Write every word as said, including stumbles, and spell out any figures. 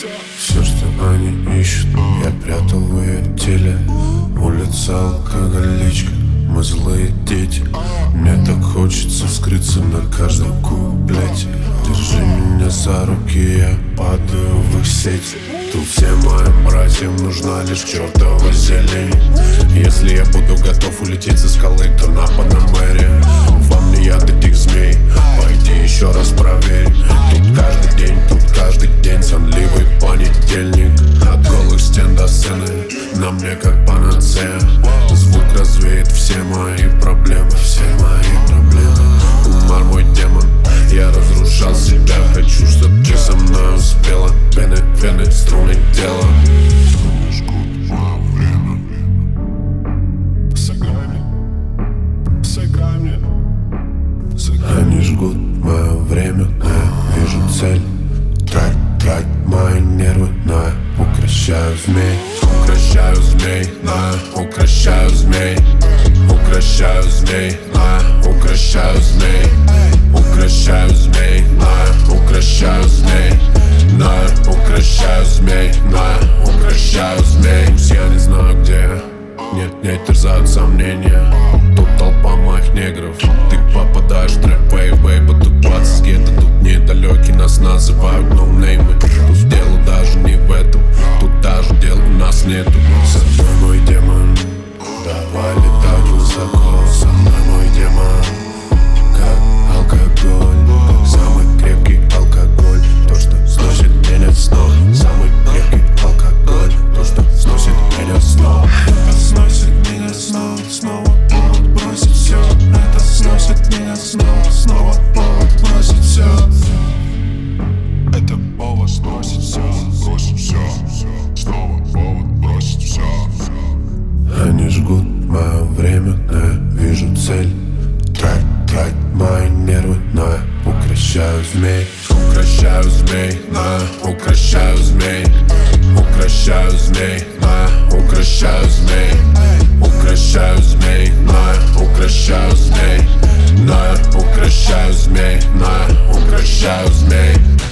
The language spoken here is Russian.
Все, что они ищут, я прятал в ее теле. Улица алкоголичка, мы злые дети. Мне так хочется вскрыться на каждом куплете. Держи меня за руки, я падаю в их сети. Тут всем моим братьям нужна лишь чертова зелень. Если я буду готов улететь со скалы, то на Панамере. Во мне яд этих змей, пойди еще раз проверь. Тут каждый день, тут каждый день сонливый понедельник. От голых стен до сцены, на мне как панацея. Звук развеет все мои проблемы, все мои проблемы. Умар мой демон, я разрушал себя. Хочу, чтоб ты со мной успела. Пены, вены, струны тела. Жгут мое время. Сыграй мне, сыграй мне. Они жгут мое время, но я вижу цель. Трать, трать мои нервы, но я укращаю змей. Укращаю змей, но я укращаю змей. Укращаю змей, но я укращаю змей. Укращаю змей, но я укращаю змей. Но я укращаю змей, но я укращаю змей. Я не знаю где я, нет, не терзают сомнения. Тут толпа моих негров, ты попадаешь в трэп, вей, бейба. Тут двадцать гетто, тут недалеки нас называют ноунеймы. Тут дело даже не в этом, тут даже дела у нас нету. Со мной мой демон, давай летать высоко. Со мной мой демон, как алкоголь, как самый крепкий алкоголь. То, что сносит меня снова. Самый крепкий алкоголь, то, что сносит меня снова. Это сносит меня снова, снова повод бросить все. Это сносит меня снова, снова повод бросить все. Это повод бросить все, бросить все. Снова повод бросить все. Они жгут мое время, но я вижу цель. Трать, трать мои нервы, но я укращаю змей. Укращаю змей, но я укращаю змей. Укращаю змей, но я укращаю змей. Укращаю змей, но я укращаю змей. Но я укращаю змей, но я укращаю змей.